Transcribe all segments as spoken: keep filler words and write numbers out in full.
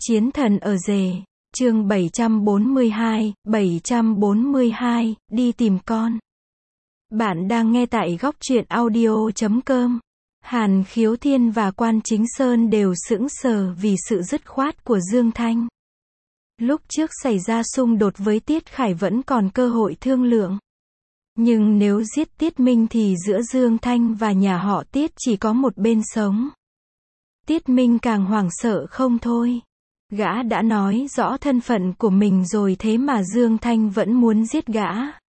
Chiến thần ở rể, chương bảy trăm bốn mươi hai, bảy trăm bốn mươi hai, đi tìm con. Bạn đang nghe tại góc truyện audio chấm com. Hàn Khiếu Thiên và Quan Chính Sơn đều sững sờ vì sự dứt khoát của Dương Thanh. Lúc trước xảy ra xung đột với Tiết Khải vẫn còn cơ hội thương lượng. Nhưng nếu giết Tiết Minh thì giữa Dương Thanh và nhà họ Tiết chỉ có một bên sống. Tiết Minh càng hoảng sợ không thôi. Gã đã nói rõ thân phận của mình rồi thế mà Dương Thanh vẫn muốn giết gã.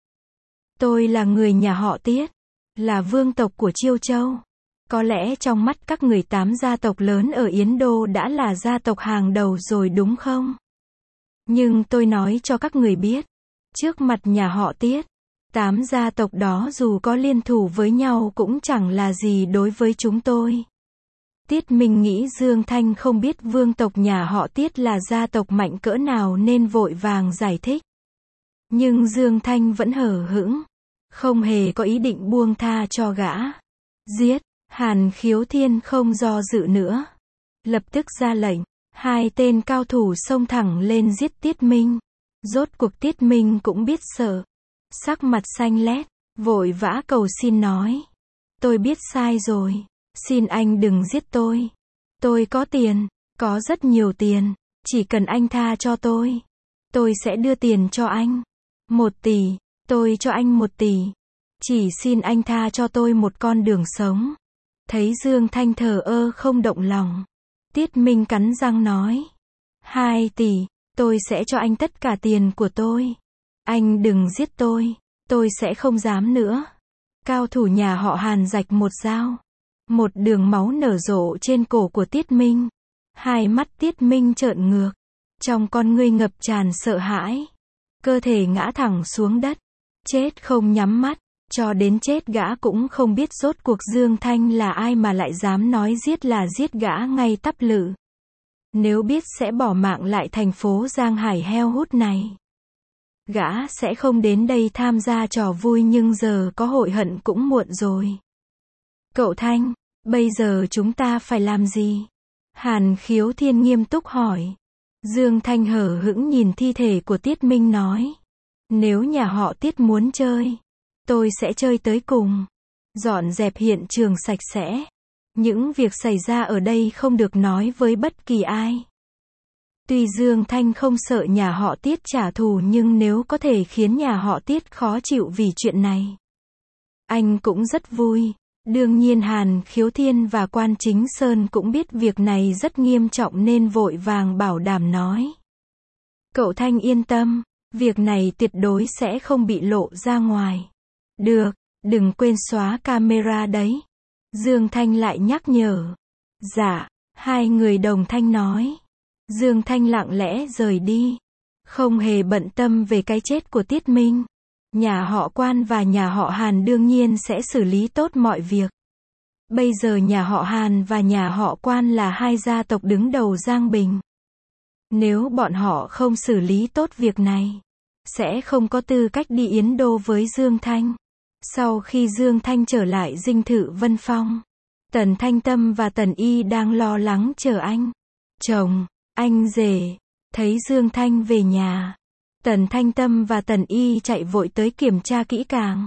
Tôi là người nhà họ Tiết, là vương tộc của Chiêu Châu. Có lẽ trong mắt các người tám gia tộc lớn ở Yến Đô đã là gia tộc hàng đầu rồi đúng không? Nhưng tôi nói cho các người biết, trước mặt nhà họ Tiết, tám gia tộc đó dù có liên thủ với nhau cũng chẳng là gì đối với chúng tôi. Tiết Minh nghĩ Dương Thanh không biết vương tộc nhà họ Tiết là gia tộc mạnh cỡ nào nên vội vàng giải thích. Nhưng Dương Thanh vẫn hờ hững, không hề có ý định buông tha cho gã. Giết, Hàn Khiếu Thiên không do dự nữa. Lập tức ra lệnh, hai tên cao thủ xông thẳng lên giết Tiết Minh. Rốt cuộc Tiết Minh cũng biết sợ. Sắc mặt xanh lét, vội vã cầu xin nói. Tôi biết sai rồi. Xin anh đừng giết tôi. Tôi có tiền, có rất nhiều tiền. Chỉ cần anh tha cho tôi. Tôi sẽ đưa tiền cho anh. Một tỷ, tôi cho anh một tỷ. Chỉ xin anh tha cho tôi một con đường sống. Thấy Dương Thanh thờ ơ không động lòng. Tiết Minh cắn răng nói. Hai tỷ, tôi sẽ cho anh tất cả tiền của tôi. Anh đừng giết tôi, tôi sẽ không dám nữa. Cao thủ nhà họ Hàn rạch một dao. Một đường máu nở rộ trên cổ của Tiết Minh. Hai mắt Tiết Minh trợn ngược. Trong con ngươi ngập tràn sợ hãi. Cơ thể ngã thẳng xuống đất. Chết không nhắm mắt. Cho đến chết gã cũng không biết rốt cuộc Dương Thanh là ai mà lại dám nói giết là giết gã ngay tắp lự. Nếu biết sẽ bỏ mạng lại thành phố Giang Hải heo hút này. Gã sẽ không đến đây tham gia trò vui nhưng giờ có hội hận cũng muộn rồi. Cậu Thanh, bây giờ chúng ta phải làm gì? Hàn Khiếu Thiên nghiêm túc hỏi. Dương Thanh hờ hững nhìn thi thể của Tiết Minh nói. Nếu nhà họ Tiết muốn chơi, tôi sẽ chơi tới cùng. Dọn dẹp hiện trường sạch sẽ. Những việc xảy ra ở đây không được nói với bất kỳ ai. Tuy Dương Thanh không sợ nhà họ Tiết trả thù nhưng nếu có thể khiến nhà họ Tiết khó chịu vì chuyện này, anh cũng rất vui. Đương nhiên Hàn Khiếu Thiên và Quan Chính Sơn cũng biết việc này rất nghiêm trọng nên vội vàng bảo đảm nói. Cậu Thanh yên tâm, việc này tuyệt đối sẽ không bị lộ ra ngoài. Được, đừng quên xóa camera đấy. Dương Thanh lại nhắc nhở. Dạ, hai người đồng thanh nói. Dương Thanh lặng lẽ rời đi. Không hề bận tâm về cái chết của Tiết Minh. Nhà họ Quan và nhà họ Hàn đương nhiên sẽ xử lý tốt mọi việc. Bây giờ nhà họ Hàn và nhà họ Quan là hai gia tộc đứng đầu Giang Bình. Nếu bọn họ không xử lý tốt việc này, sẽ không có tư cách đi Yến Đô với Dương Thanh. Sau khi Dương Thanh trở lại dinh thự Vân Phong, Tần Thanh Tâm và Tần Y đang lo lắng chờ anh. Chồng, anh rể, thấy Dương Thanh về nhà. Tần Thanh Tâm và Tần Y chạy vội tới kiểm tra kỹ càng.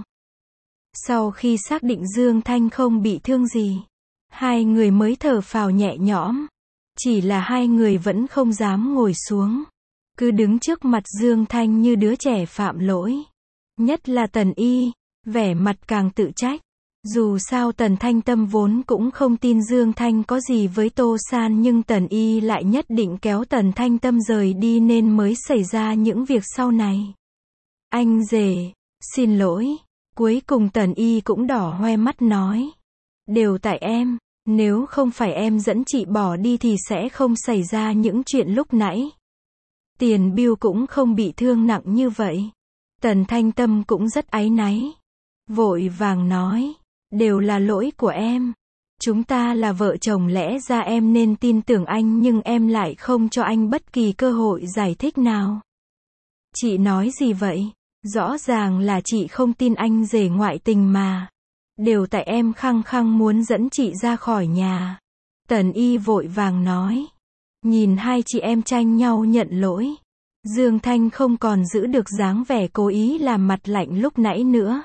Sau khi xác định Dương Thanh không bị thương gì, hai người mới thở phào nhẹ nhõm. Chỉ là hai người vẫn không dám ngồi xuống. Cứ đứng trước mặt Dương Thanh như đứa trẻ phạm lỗi. Nhất là Tần Y, vẻ mặt càng tự trách. Dù sao Tần Thanh Tâm vốn cũng không tin Dương Thanh có gì với Tô San nhưng Tần Y lại nhất định kéo Tần Thanh Tâm rời đi nên mới xảy ra những việc sau này. Anh rể, xin lỗi. Cuối cùng Tần Y cũng đỏ hoe mắt nói. Đều tại em, nếu không phải em dẫn chị bỏ đi thì sẽ không xảy ra những chuyện lúc nãy. Tiền Biêu cũng không bị thương nặng như vậy. Tần Thanh Tâm cũng rất áy náy. Vội vàng nói. Đều là lỗi của em. Chúng ta là vợ chồng lẽ ra em nên tin tưởng anh nhưng em lại không cho anh bất kỳ cơ hội giải thích nào. Chị nói gì vậy? Rõ ràng là chị không tin anh rể ngoại tình mà. Đều tại em khăng khăng muốn dẫn chị ra khỏi nhà. Tần Y vội vàng nói. Nhìn hai chị em tranh nhau nhận lỗi. Dương Thanh không còn giữ được dáng vẻ cố ý làm mặt lạnh lúc nãy nữa.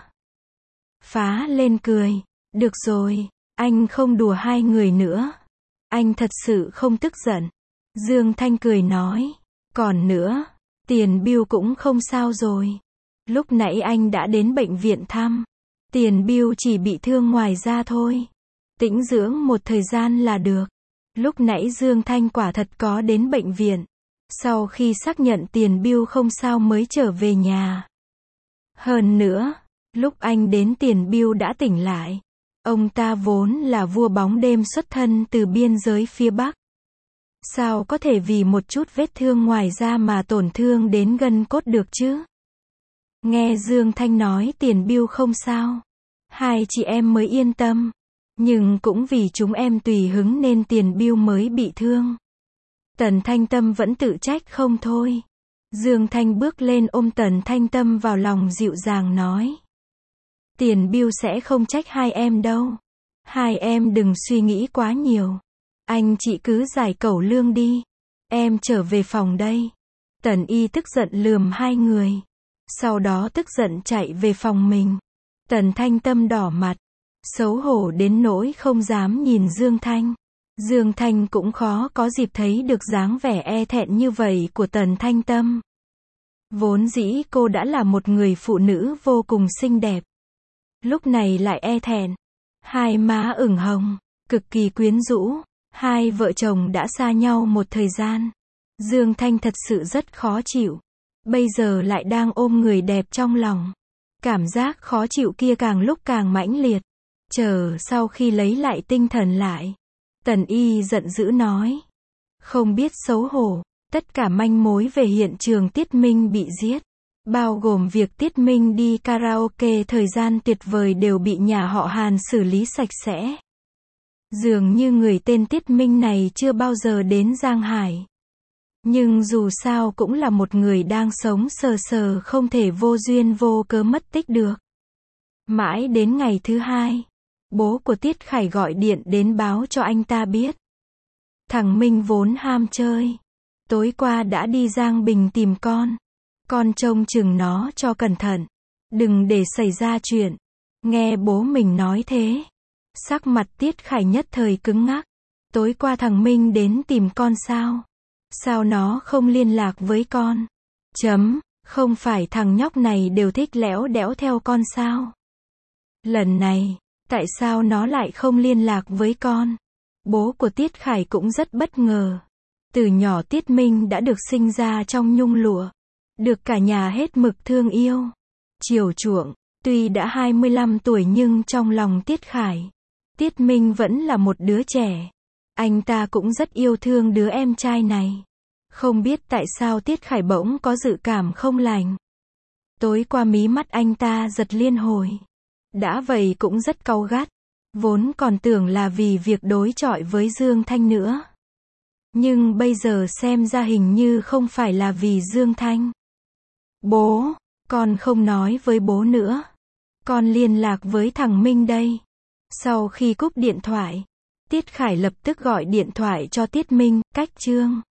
Phá lên cười. Được rồi, anh không đùa hai người nữa. Anh thật sự không tức giận. Dương Thanh cười nói. Còn nữa, Tiền Biêu cũng không sao rồi. Lúc nãy anh đã đến bệnh viện thăm. Tiền Biêu chỉ bị thương ngoài da thôi. Tĩnh dưỡng một thời gian là được. Lúc nãy Dương Thanh quả thật có đến bệnh viện. Sau khi xác nhận Tiền Biêu không sao mới trở về nhà. Hơn nữa, lúc anh đến Tiền Biêu đã tỉnh lại. Ông ta vốn là vua bóng đêm xuất thân từ biên giới phía Bắc. Sao có thể vì một chút vết thương ngoài da mà tổn thương đến gân cốt được chứ? Nghe Dương Thanh nói Tiền Biêu không sao. Hai chị em mới yên tâm. Nhưng cũng vì chúng em tùy hứng nên Tiền Biêu mới bị thương. Tần Thanh Tâm vẫn tự trách không thôi. Dương Thanh bước lên ôm Tần Thanh Tâm vào lòng dịu dàng nói. Tiền Biêu sẽ không trách hai em đâu. Hai em đừng suy nghĩ quá nhiều. Anh chị cứ giải cẩu lương đi. Em trở về phòng đây. Tần Y tức giận lườm hai người. Sau đó tức giận chạy về phòng mình. Tần Thanh Tâm đỏ mặt. Xấu hổ đến nỗi không dám nhìn Dương Thanh. Dương Thanh cũng khó có dịp thấy được dáng vẻ e thẹn như vậy của Tần Thanh Tâm. Vốn dĩ cô đã là một người phụ nữ vô cùng xinh đẹp. Lúc này lại e thẹn. Hai má ửng hồng, cực kỳ quyến rũ. Hai vợ chồng đã xa nhau một thời gian. Dương Thanh thật sự rất khó chịu. Bây giờ lại đang ôm người đẹp trong lòng. Cảm giác khó chịu kia càng lúc càng mãnh liệt. Chờ sau khi lấy lại tinh thần lại. Tần Y giận dữ nói. Không biết xấu hổ. Tất cả manh mối về hiện trường Tiết Minh bị giết. Bao gồm việc Tiết Minh đi karaoke thời gian tuyệt vời đều bị nhà họ Hàn xử lý sạch sẽ. Dường như người tên Tiết Minh này chưa bao giờ đến Giang Hải. Nhưng dù sao cũng là một người đang sống sờ sờ không thể vô duyên vô cớ mất tích được. Mãi đến ngày thứ hai, bố của Tiết Khải gọi điện đến báo cho anh ta biết. Thằng Minh vốn ham chơi. Tối qua đã đi Giang Bình tìm con. Con trông chừng nó cho cẩn thận. Đừng để xảy ra chuyện. Nghe bố mình nói thế. Sắc mặt Tiết Khải nhất thời cứng ngắc. Tối qua thằng Minh đến tìm con sao? Sao nó không liên lạc với con? Chấm, không phải thằng nhóc này đều thích lẽo đẽo theo con sao? Lần này, tại sao nó lại không liên lạc với con? Bố của Tiết Khải cũng rất bất ngờ. Từ nhỏ Tiết Minh đã được sinh ra trong nhung lụa. Được cả nhà hết mực thương yêu. Chiều chuộng, tuy đã hai mươi lăm tuổi nhưng trong lòng Tiết Khải, Tiết Minh vẫn là một đứa trẻ. Anh ta cũng rất yêu thương đứa em trai này. Không biết tại sao Tiết Khải bỗng có dự cảm không lành. Tối qua mí mắt anh ta giật liên hồi. Đã vậy cũng rất cáu gắt. Vốn còn tưởng là vì việc đối chọi với Dương Thanh nữa. Nhưng bây giờ xem ra hình như không phải là vì Dương Thanh. Bố, con không nói với bố nữa. Con liên lạc với thằng Minh đây. Sau khi cúp điện thoại, Tiết Khải lập tức gọi điện thoại cho Tiết Minh, cách Trương.